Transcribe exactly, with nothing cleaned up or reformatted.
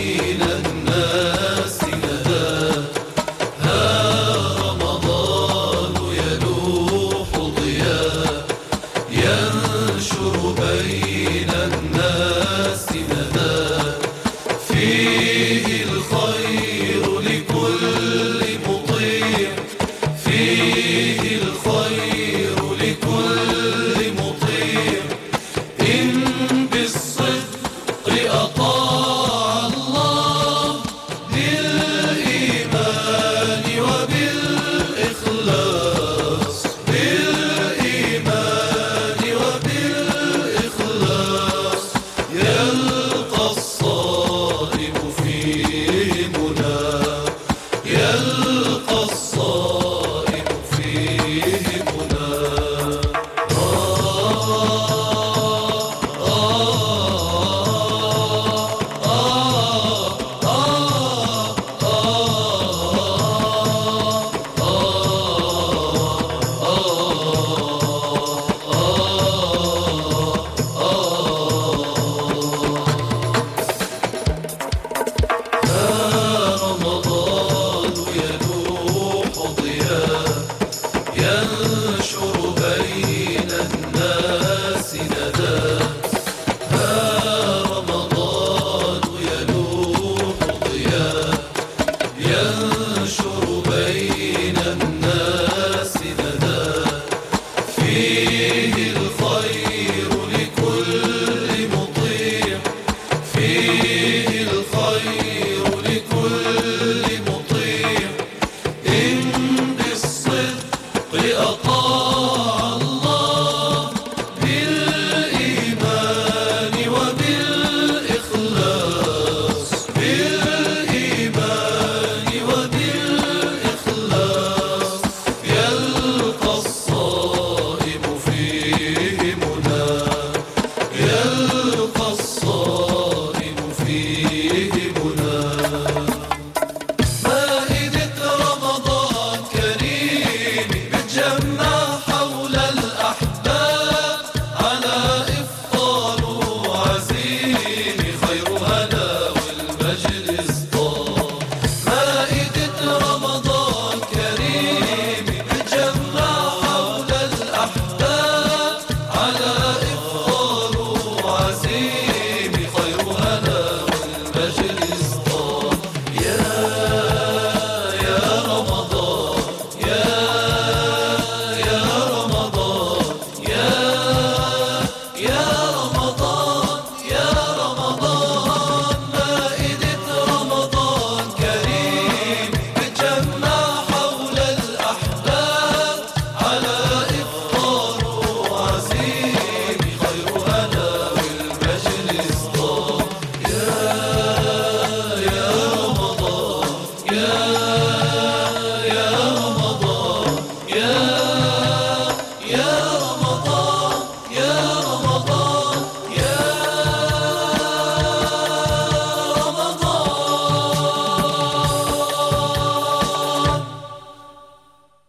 بين الناس ندى. ها رمضان يلوح ضياء ينشر بين الناس ندى. فيه الخير لكل مطيع، فيه الخير لكل مطيع. إن بالصدق أطاع الله بالإيمان وبالإخلاص، بالإيمان وبالإخلاص يلقى الصائم فيه منى، يلقى الصائم فيه منى. رمضان يلوح ضياء ينشر بين الناس ندى. ها رمضان يلوح ضياء ينشر بين الناس ندى. فيه الخير لكل مطيع، فيه الخير لكل مطيع. إن بالصدق أطاع الله بالإيمان وبالإخلاص، بالإيمان وبالإخلاص يلقى الصائم فيه منى، يلقى الصائم فيه منى. مائدة رمضان كريم بتجمع حول الأحباب على إفطار وعزيم، خير هنا والمجلس طاب. مائدة رمضان كريم بتجمع حول الأحباب على إفطار وعزيم، خير هنا والمجلس طاب. يا يا رمضان، يا يا رمضان، يا يا رمضان، يا رمضان. مائدة رمضان كريم بتجمع حول الأحباب على إفطار وعزيم، خير هنا والمجلس طاب. يا يا رمضان، يا